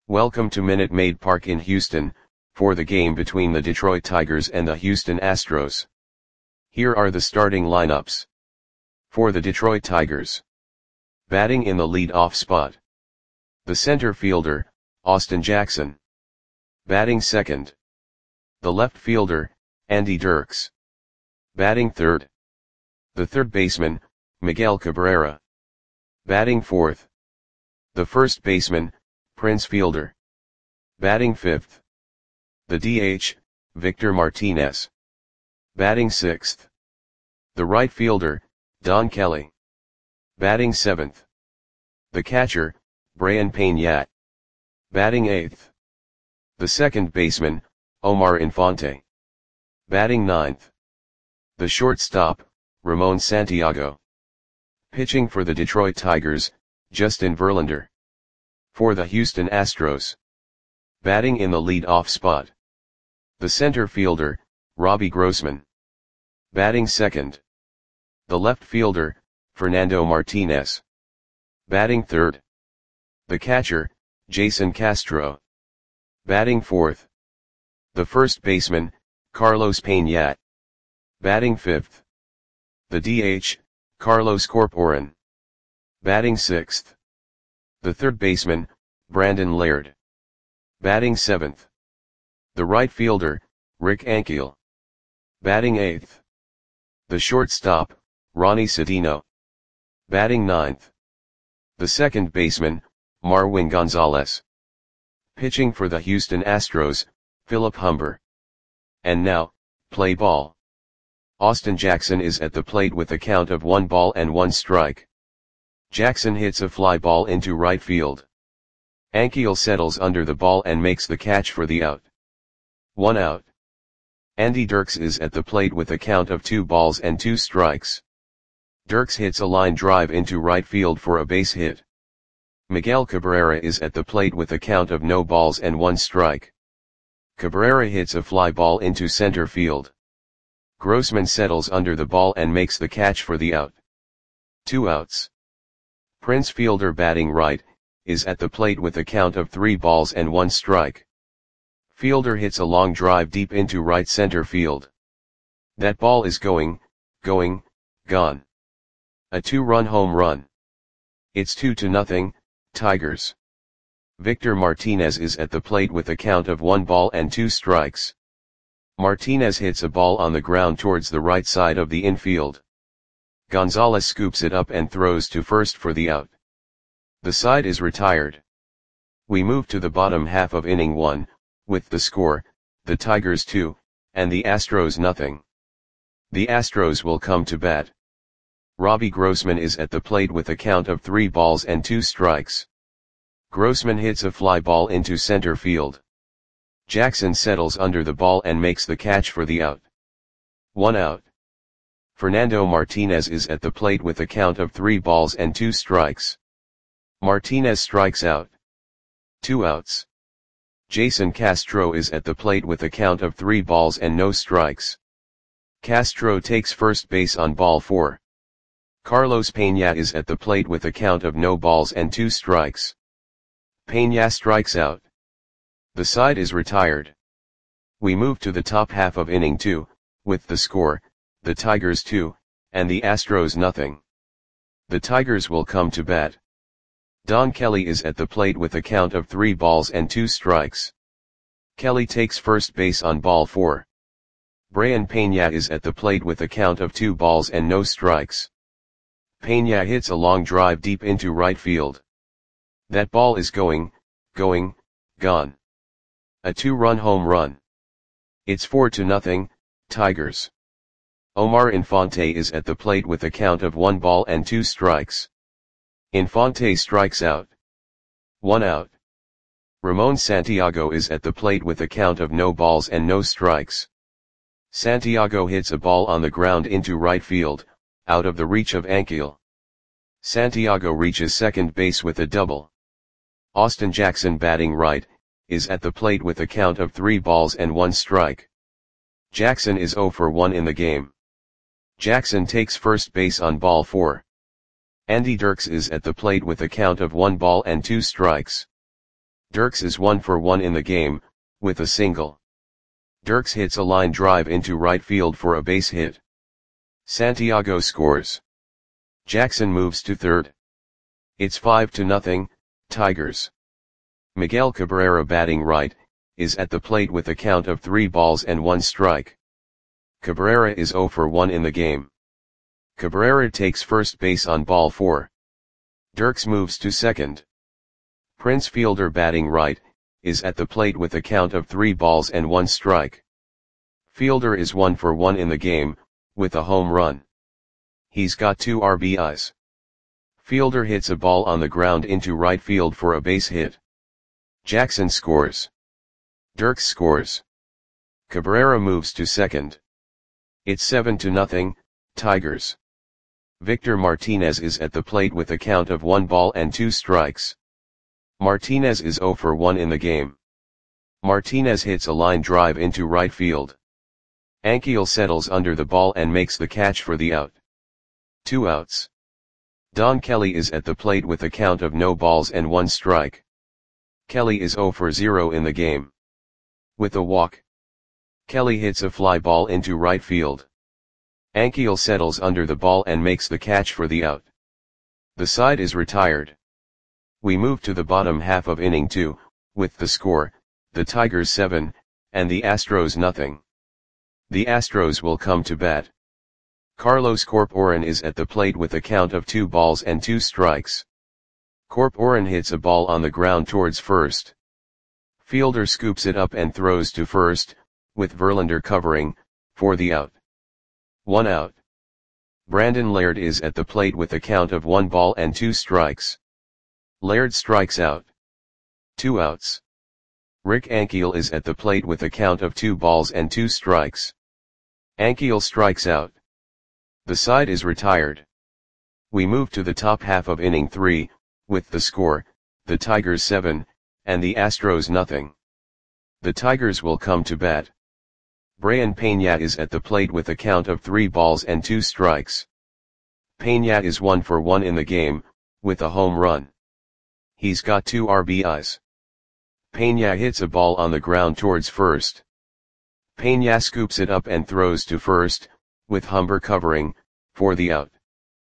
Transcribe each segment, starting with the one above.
Welcome to Minute Maid Park in Houston, for the game between the Detroit Tigers and the Houston Astros. Here are the starting lineups. For the Detroit Tigers. Batting in the lead-off spot. The center fielder, Austin Jackson. Batting second. The left fielder, Andy Dirks. Batting third. The third baseman, Miguel Cabrera. Batting fourth. The first baseman, Prince Fielder. Batting fifth. The DH, Victor Martinez. Batting sixth. The right fielder, Don Kelly. Batting seventh. The catcher, Brayan Peña. Batting eighth. The second baseman, Omar Infante. Batting ninth. The shortstop, Ramon Santiago. Pitching for the Detroit Tigers, Justin Verlander. For the Houston Astros. Batting in the lead-off spot. The center fielder, Robbie Grossman. Batting second. The left fielder, Fernando Martinez. Batting third. The catcher, Jason Castro. Batting fourth. The first baseman, Carlos Peña. Batting fifth. The DH, Carlos Corporan. Batting sixth. The third baseman, Brandon Laird. Batting seventh. The right fielder, Rick Ankiel. Batting eighth. The shortstop, Ronnie Sedino. Batting ninth. The second baseman, Marwin Gonzalez. Pitching for the Houston Astros, Philip Humber. And now, play ball. Austin Jackson is at the plate with a count of 1-1 Jackson hits a fly ball into right field. Ankiel settles under the ball and makes the catch for the out. 1 out. Andy Dirks is at the plate with a count of 2-2. Dirks hits a line drive into right field for a base hit. Miguel Cabrera is at the plate with a count of 0-1. Cabrera hits a fly ball into center field. Grossman settles under the ball and makes the catch for the out. 2 outs. Prince Fielder batting right, is at the plate with a count of 3-1. Fielder hits a long drive deep into right center field. That ball is gone. A 2-run home run. It's 2-0, Tigers. Victor Martinez is at the plate with a count of 1-2. Martinez hits a ball on the ground towards the right side of the infield. Gonzalez scoops it up and throws to first for the out. The side is retired. We move to the bottom half of inning 1, with the score, the Tigers 2, and the Astros nothing. The Astros will come to bat. Robbie Grossman is at the plate with a count of 3-2. Grossman hits a fly ball into center field. Jackson settles under the ball and makes the catch for the out. 1 out. Fernando Martinez is at the plate with a count of 3-2. Martinez strikes out. 2 outs. Jason Castro is at the plate with a count of 3-0. Castro takes first base on ball 4. Carlos Peña is at the plate with a count of 0-2. Peña strikes out. The side is retired. We move to the top half of inning 2, with the score, the Tigers 2, and the Astros nothing. The Tigers will come to bat. Don Kelly is at the plate with a count of 3-2. Kelly takes first base on ball 4. Brayan Peña is at the plate with a count of 2-0. Peña hits a long drive deep into right field. That ball is gone. A 2-run home run. It's 4-0, Tigers. Omar Infante is at the plate with a count of 1-2. Infante strikes out. 1 out. Ramon Santiago is at the plate with a count of 0-0. Santiago hits a ball on the ground into right field, out of the reach of Ankiel. Santiago reaches second base with a double. Austin Jackson batting right, is at the plate with a count of 3-1. Jackson is 0 for 1 in the game. Jackson takes first base on ball 4. Andy Dirks is at the plate with a count of 1-2. Dirks is 1 for 1 in the game, with a single. Dirks hits a line drive into right field for a base hit. Santiago scores. Jackson moves to third. It's 5-0, Tigers. Miguel Cabrera, batting right, is at the plate with a count of 3 balls and 1 strike. Cabrera is 0 for 1 in the game. Cabrera takes first base on ball 4. Dirks moves to second. Prince Fielder, batting right, is at the plate with a count of 3 balls and 1 strike. Fielder is 1 for 1 in the game, with a home run. He's got 2 RBIs. Fielder hits a ball on the ground into right field for a base hit. Jackson scores. Dirks scores. Cabrera moves to second. It's 7-0, Tigers. Victor Martinez is at the plate with a count of 1 ball and 2 strikes. Martinez is 0 for 1 in the game. Martinez hits a line drive into right field. Ankiel settles under the ball and makes the catch for the out. 2 outs. Don Kelly is at the plate with a count of no balls and 1 strike. Kelly is 0 for 0 in the game. With a walk. Kelly hits a fly ball into right field. Ankiel settles under the ball and makes the catch for the out. The side is retired. We move to the bottom half of inning 2, with the score, the Tigers 7, and the Astros nothing. The Astros will come to bat. Carlos Corporan is at the plate with a count of 2 balls and 2 strikes. Corporan hits a ball on the ground towards first. Fielder scoops it up and throws to first, with Verlander covering, for the out. 1 out. Brandon Laird is at the plate with a count of 1 ball and 2 strikes. Laird strikes out. 2 outs. Rick Ankiel is at the plate with a count of 2 balls and 2 strikes. Ankiel strikes out. The side is retired. We move to the top half of inning 3, with the score, the Tigers 7, and the Astros nothing. The Tigers will come to bat. Brayan Peña is at the plate with a count of 3 balls and 2 strikes. Peña is 1 for 1 in the game, with a home run. He's got 2 RBIs. Peña hits a ball on the ground towards first. Peña scoops it up and throws to first, with Humber covering, for the out.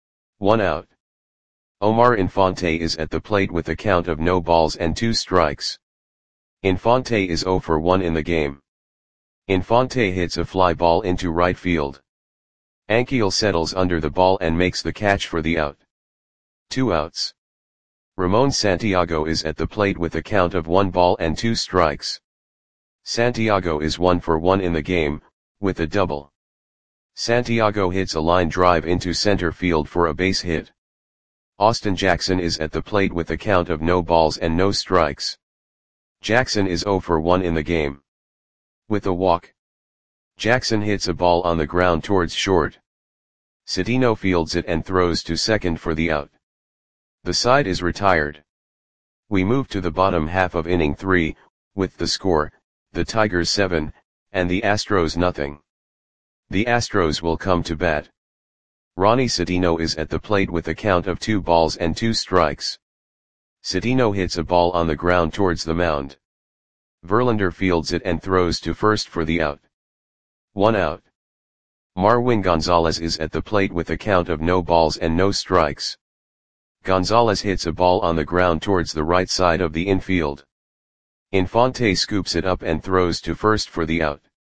1 out. Omar Infante is at the plate with a count of no balls and 2 strikes. Infante is 0 for 1 in the game. Infante hits a fly ball into right field. Ankiel settles under the ball and makes the catch for the out. 2 outs. Ramon Santiago is at the plate with a count of 1 ball and 2 strikes. Santiago is 1 for 1 in the game, with a double. Santiago hits a line drive into center field for a base hit. Austin Jackson is at the plate with a count of no balls and no strikes. Jackson is 0 for 1 in the game. With a walk. Jackson hits a ball on the ground towards short. Cedeno fields it and throws to second for the out. The side is retired. We move to the bottom half of inning 3, with the score, the Tigers 7, and the Astros nothing. The Astros will come to bat. Ronnie Cedeno is at the plate with a count of 2 balls and 2 strikes. Cedeno hits a ball on the ground towards the mound. Verlander fields it and throws to first for the out. 1 out. Marwin Gonzalez is at the plate with a count of no balls and no strikes. Gonzalez hits a ball on the ground towards the right side of the infield. Infante scoops it up and throws to first for the out.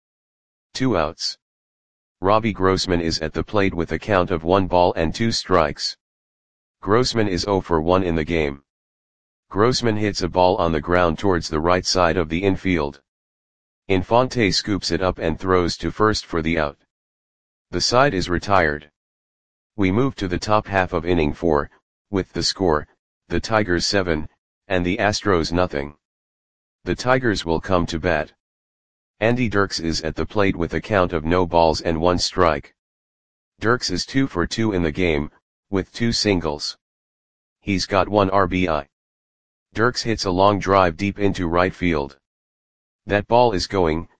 2 outs. Robbie Grossman is at the plate with a count of 1 ball and 2 strikes. Grossman is 0 for 1 in the game. Grossman hits a ball on the ground towards the right side of the infield. Infante scoops it up and throws to first for the out. The side is retired. We move to the top half of inning 4, with the score, the Tigers 7, and the Astros nothing. The Tigers will come to bat. Andy Dirks is at the plate with a count of no balls and 1 strike. Dirks is 2 for 2 in the game, with 2 singles. He's got 1 RBI. Dirks hits a long drive deep into right field. That ball is gone.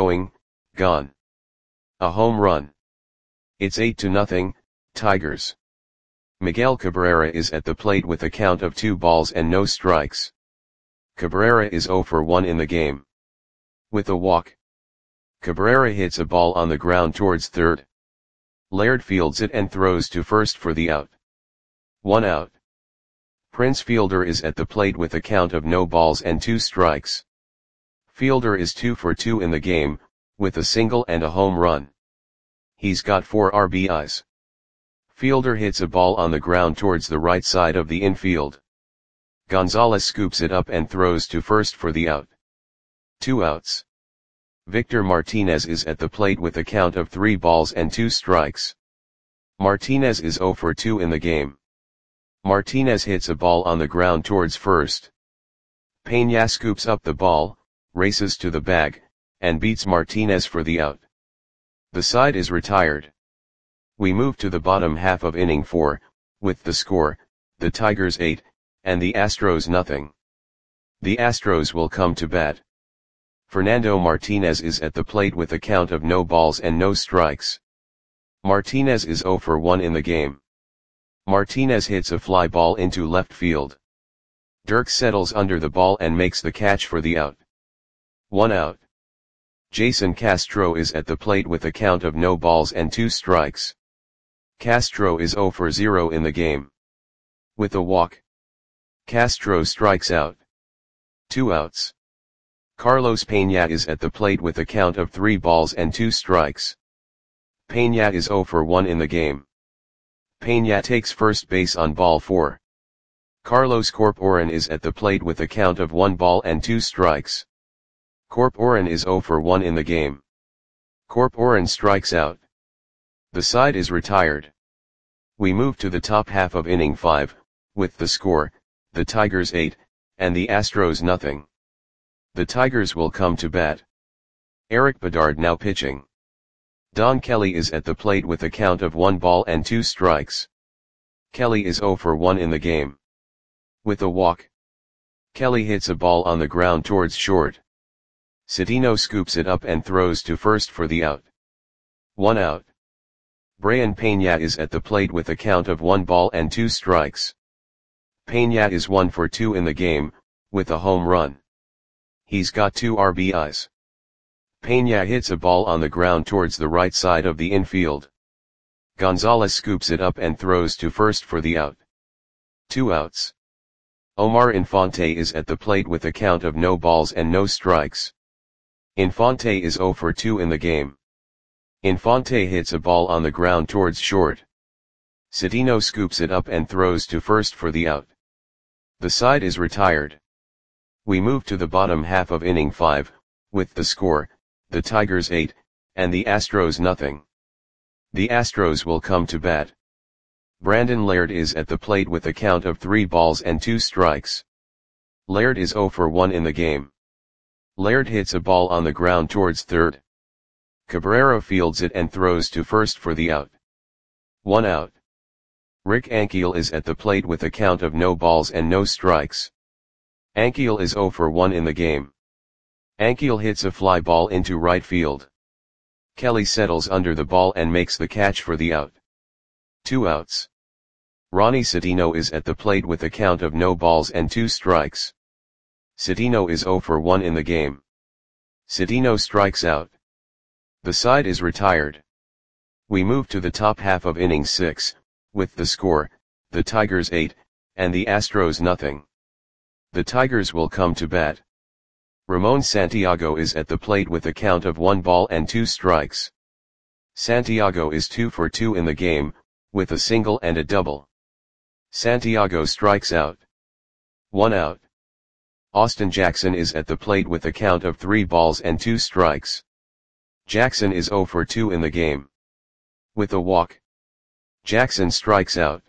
A home run. It's 8-0, Tigers. Miguel Cabrera is at the plate with a count of 2 balls and no strikes. Cabrera is 0 for 1 in the game. With a walk, Cabrera hits a ball on the ground towards third. Laird fields it and throws to first for the out. 1 out. Prince Fielder is at the plate with a count of no balls and 2 strikes. Fielder is 2 for 2 in the game, with a single and a home run. He's got 4 RBIs. Fielder hits a ball on the ground towards the right side of the infield. Gonzalez scoops it up and throws to first for the out. 2 outs. Victor Martinez is at the plate with a count of 3 balls and 2 strikes. Martinez is 0 for 2 in the game. Martinez hits a ball on the ground towards first. Peña scoops up the ball, races to the bag, and beats Martinez for the out. The side is retired. We move to the bottom half of inning 4, with the score, the Tigers 8, and the Astros nothing. The Astros will come to bat. Fernando Martinez is at the plate with a count of no balls and no strikes. Martinez is 0 for 1 in the game. Martinez hits a fly ball into left field. Dirks settles under the ball and makes the catch for the out. 1 out. Jason Castro is at the plate with a count of no balls and 2 strikes. Castro is 0 for 0 in the game. With a walk, Castro strikes out. 2 outs. Carlos Peña is at the plate with a count of 3 balls and 2 strikes. Peña is 0 for 1 in the game. Peña takes first base on ball 4. Carlos Corporan is at the plate with a count of 1 ball and 2 strikes. Corporan is 0 for 1 in the game. Corporan strikes out. The side is retired. We move to the top half of inning 5, with the score, the Tigers 8, and the Astros nothing. The Tigers will come to bat. Eric Bedard now pitching. Don Kelly is at the plate with a count of 1 ball and 2 strikes. Kelly is 0 for 1 in the game. With a walk, Kelly hits a ball on the ground towards short. Cedeno scoops it up and throws to first for the out. 1 out. Brayan Peña is at the plate with a count of 1 ball and 2 strikes. Peña is 1 for 2 in the game, with a home run. He's got 2 RBIs. Peña hits a ball on the ground towards the right side of the infield. Gonzalez scoops it up and throws to first for the out. 2 outs. Omar Infante is at the plate with a count of no balls and no strikes. Infante is 0 for 2 in the game. Infante hits a ball on the ground towards short. Cedeno scoops it up and throws to first for the out. The side is retired. We move to the bottom half of inning 5, with the score, the Tigers 8, and the Astros nothing. The Astros will come to bat. Brandon Laird is at the plate with a count of 3 balls and 2 strikes. Laird is 0 for 1 in the game. Laird hits a ball on the ground towards third. Cabrera fields it and throws to first for the out. 1 out. Rick Ankiel is at the plate with a count of no balls and no strikes. Ankiel is 0 for 1 in the game. Ankiel hits a fly ball into right field. Kelly settles under the ball and makes the catch for the out. 2 outs. Ronnie Cedeno is at the plate with a count of no balls and 2 strikes. Cedeno is 0 for 1 in the game. Cedeno strikes out. The side is retired. We move to the top half of inning 6, with the score, the Tigers 8, and the Astros nothing. The Tigers will come to bat. Ramon Santiago is at the plate with a count of 1 ball and 2 strikes. Santiago is 2 for 2 in the game, with a single and a double. Santiago strikes out. 1 out. Austin Jackson is at the plate with a count of 3 balls and 2 strikes. Jackson is 0 for 2 in the game. With a walk, Jackson strikes out.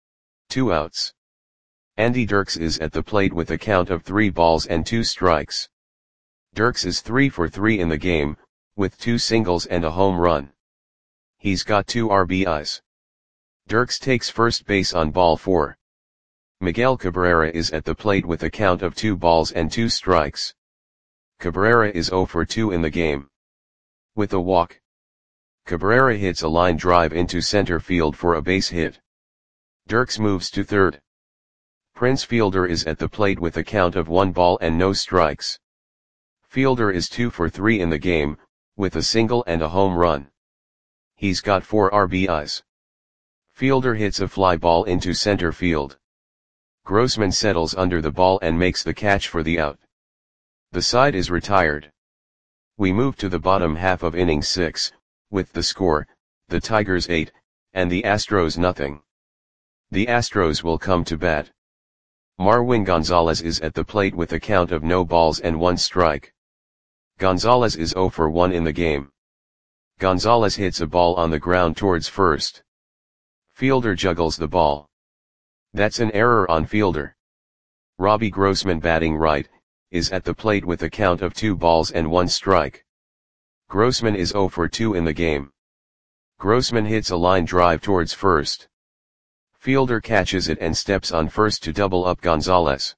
2 outs. Andy Dirks is at the plate with a count of 3 balls and 2 strikes. Dirks is 3 for 3 in the game, with 2 singles and a home run. He's got 2 RBIs. Dirks takes first base on ball 4. Miguel Cabrera is at the plate with a count of 2 balls and 2 strikes. Cabrera is 0 for 2 in the game. With a walk, Cabrera hits a line drive into center field for a base hit. Dirks moves to third. Prince Fielder is at the plate with a count of 1 ball and no strikes. Fielder is 2 for 3 in the game, with a single and a home run. He's got 4 RBIs. Fielder hits a fly ball into center field. Grossman settles under the ball and makes the catch for the out. The side is retired. We move to the bottom half of inning 6, with the score, the Tigers 8, and the Astros nothing. The Astros will come to bat. Marwin Gonzalez is at the plate with a count of no balls and 1 strike. Gonzalez is 0 for 1 in the game. Gonzalez hits a ball on the ground towards first. Fielder juggles the ball. That's an error on Fielder. Robbie Grossman, batting right, is at the plate with a count of 2 balls and 1 strike. Grossman is 0 for 2 in the game. Grossman hits a line drive towards first. Fielder catches it and steps on first to double up Gonzalez.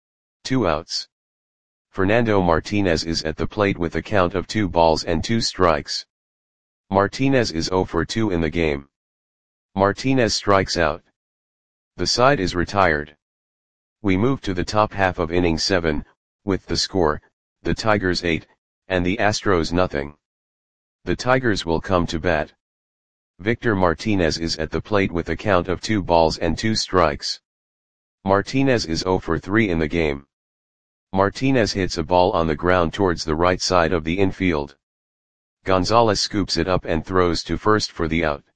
2 outs. Fernando Martinez is at the plate with a count of 2 balls and 2 strikes. Martinez is 0 for 2 in the game. Martinez strikes out. The side is retired. We move to the top half of inning 7, with the score, the Tigers 8, and the Astros nothing. The Tigers will come to bat. Victor Martinez is at the plate with a count of 2 balls and 2 strikes. Martinez is 0 for 3 in the game. Martinez hits a ball on the ground towards the right side of the infield. Gonzalez scoops it up and throws to first for the out.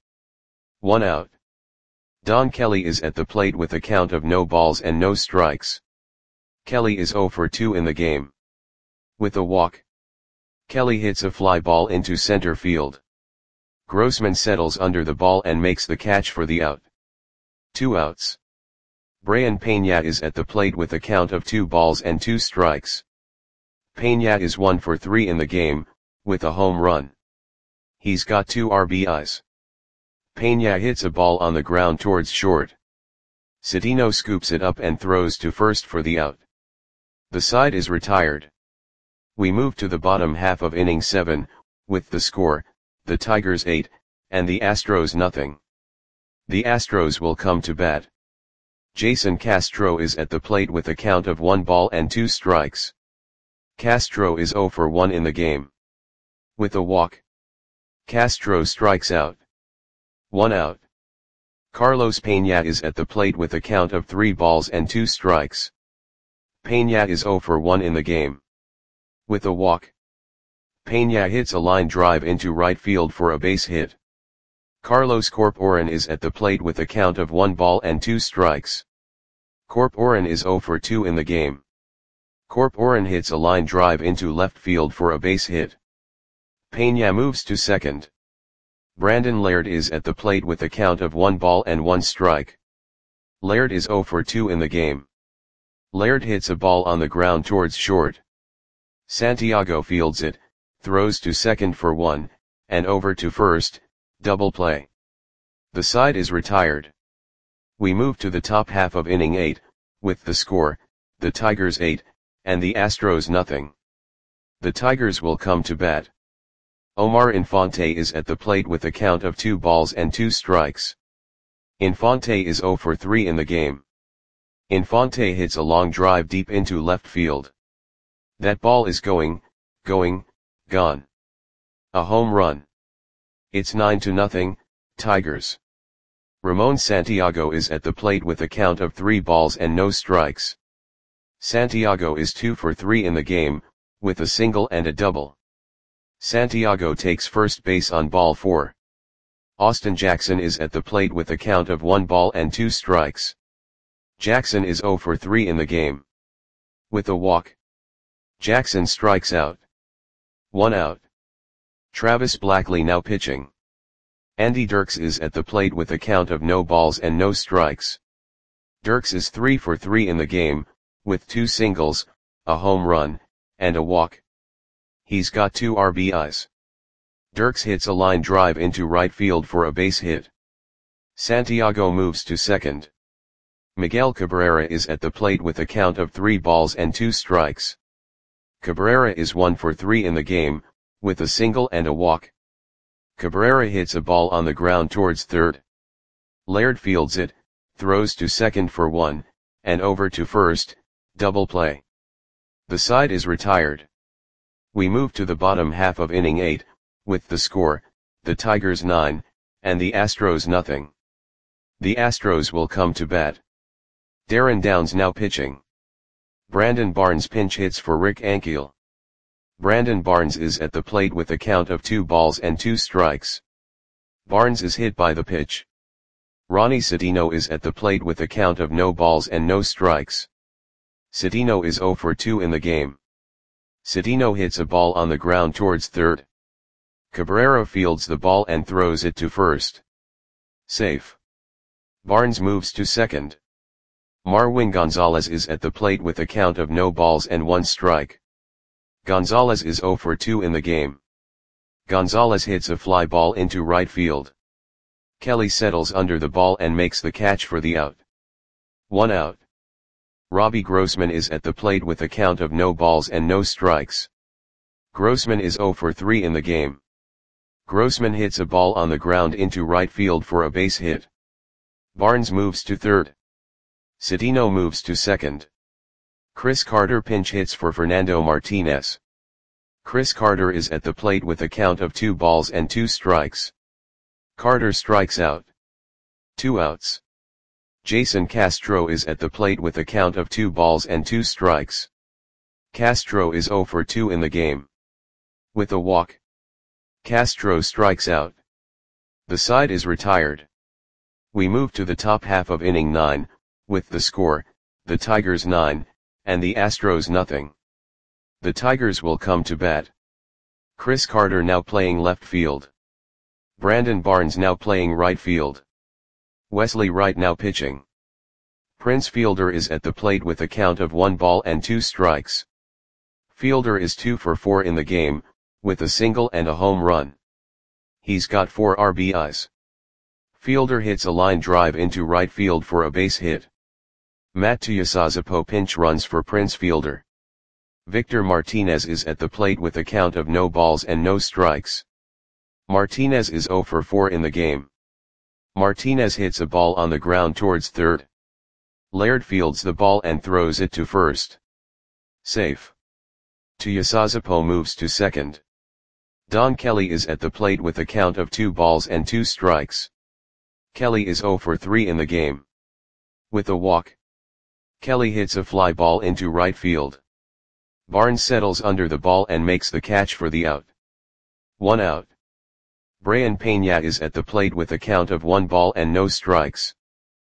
1 out. Don Kelly is at the plate with a count of no balls and no strikes. Kelly is 0 for 2 in the game. With a walk, Kelly hits a fly ball into center field. Grossman settles under the ball and makes the catch for the out. 2 outs. Brayan Peña is at the plate with a count of 2 balls and 2 strikes. Peña is 1 for 3 in the game, with a home run. He's got 2 RBIs. Peña hits a ball on the ground towards short. Cedeno scoops it up and throws to first for the out. The side is retired. We move to the bottom half of inning 7, with the score, the Tigers 8, and the Astros nothing. The Astros will come to bat. Jason Castro is at the plate with a count of 1 ball and 2 strikes. Castro is 0 for 1 in the game. With a walk, Castro strikes out. 1 out. Carlos Peña is at the plate with a count of 3 balls and 2 strikes. Peña is 0 for 1 in the game. With a walk, Peña hits a line drive into right field for a base hit. Carlos Corporan is at the plate with a count of 1 ball and 2 strikes. Corporan is 0 for 2 in the game. Corporan hits a line drive into left field for a base hit. Peña moves to second. Brandon Laird is at the plate with a count of 1 ball and 1 strike. Laird is 0 for 2 in the game. Laird hits a ball on the ground towards short. Santiago fields it, throws to second for 1, and over to first, double play. The side is retired. We move to the top half of inning 8, with the score, the Tigers 8, and the Astros nothing. The Tigers will come to bat. Omar Infante is at the plate with a count of 2 balls and 2 strikes. Infante is 0 for 3 in the game. Infante hits a long drive deep into left field. That ball is gone. A home run. It's 9-0, Tigers. Ramon Santiago is at the plate with a count of 3 balls and no strikes. Santiago is 2 for 3 in the game, with a single and a double. Santiago takes first base on ball 4. Austin Jackson is at the plate with a count of 1 ball and 2 strikes. Jackson is 0 for 3 in the game. With a walk, Jackson strikes out. 1 out. Travis Blackley now pitching. Andy Dirks is at the plate with a count of no balls and no strikes. Dirks is 3 for 3 in the game, with 2 singles, a home run, and a walk. He's got 2 RBIs. Dirks hits a line drive into right field for a base hit. Santiago moves to second. Miguel Cabrera is at the plate with a count of 3 balls and 2 strikes. Cabrera is 1 for 3 in the game, with a single and a walk. Cabrera hits a ball on the ground towards third. Laird fields it, throws to second for 1, and over to first, double play. The side is retired. We move to the bottom half of inning 8, with the score, the Tigers 9, and the Astros nothing. The Astros will come to bat. Darren Downs now pitching. Brandon Barnes pinch hits for Rick Ankiel. Brandon Barnes is at the plate with a count of 2 balls and 2 strikes. Barnes is hit by the pitch. Ronnie Citino is at the plate with a count of no balls and no strikes. Citino is 0 for 2 in the game. Citino hits a ball on the ground towards third. Cabrera fields the ball and throws it to first. Safe. Barnes moves to second. Marwin Gonzalez is at the plate with a count of no balls and 1 strike. Gonzalez is 0 for 2 in the game. Gonzalez hits a fly ball into right field. Kelly settles under the ball and makes the catch for the out. 1 out. Robbie Grossman is at the plate with a count of no balls and no strikes. Grossman is 0 for 3 in the game. Grossman hits a ball on the ground into right field for a base hit. Barnes moves to third. Citino moves to second. Chris Carter pinch hits for Fernando Martinez. Chris Carter is at the plate with a count of 2 balls and 2 strikes. Carter strikes out. 2 outs. Jason Castro is at the plate with a count of 2 balls and 2 strikes. Castro is 0 for 2 in the game. With a walk, Castro strikes out. The side is retired. We move to the top half of inning 9, with the score, the Tigers 9, and the Astros nothing. The Tigers will come to bat. Chris Carter now playing left field. Brandon Barnes now playing right field. Wesley Wright now pitching. Prince Fielder is at the plate with a count of 1 ball and 2 strikes. Fielder is 2 for 4 in the game, with a single and a home run. He's got 4 RBIs. Fielder hits a line drive into right field for a base hit. Matt Tuiasosopo pinch runs for Prince Fielder. Victor Martinez is at the plate with a count of no balls and no strikes. Martinez is 0 for 4 in the game. Martinez hits a ball on the ground towards third. Laird fields the ball and throws it to first. Safe. Tuiasosopo moves to second. Don Kelly is at the plate with a count of 2 balls and 2 strikes. Kelly is 0 for 3 in the game. With a walk, Kelly hits a fly ball into right field. Barnes settles under the ball and makes the catch for the out. 1 out. Brayan Peña is at the plate with a count of 1 ball and no strikes.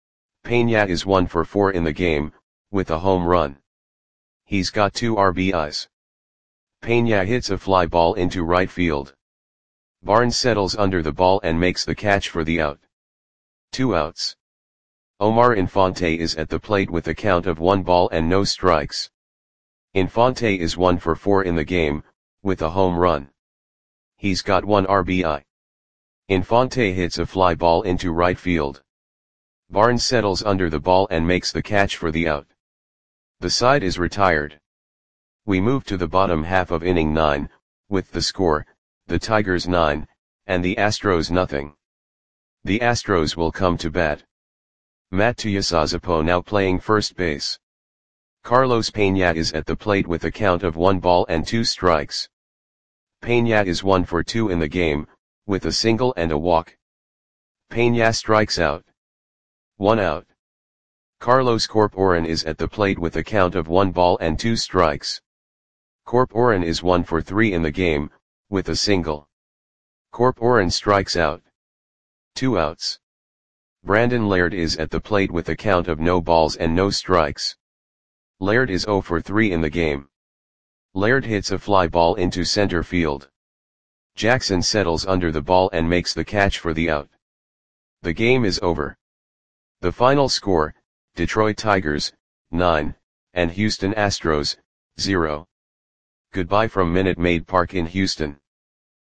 Peña is 1 for 4 in the game, with a home run. He's got 2 RBIs. Peña hits a fly ball into right field. Barnes settles under the ball and makes the catch for the out. 2 outs. Omar Infante is at the plate with a count of 1 ball and no strikes. Infante is 1 for 4 in the game, with a home run. He's got 1 RBI. Infante hits a fly ball into right field. Barnes settles under the ball and makes the catch for the out. The side is retired. We move to the bottom half of inning 9, with the score, the Tigers 9, and the Astros nothing. The Astros will come to bat. Matt Tuiasosopo now playing first base. Carlos Peña is at the plate with a count of 1 ball and 2 strikes. Peña is 1 for 2 in the game, with a single and a walk. Peña strikes out. 1 out. Carlos Corporan is at the plate with a count of 1 ball and 2 strikes. Corporan is 1 for 3 in the game, with a single. Corporan strikes out. 2 outs. Brandon Laird is at the plate with a count of no balls and no strikes. Laird is 0 for 3 in the game. Laird hits a fly ball into center field. Jackson settles under the ball and makes the catch for the out. The game is over. The final score, Detroit Tigers, 9, and Houston Astros, 0. Goodbye from Minute Maid Park in Houston.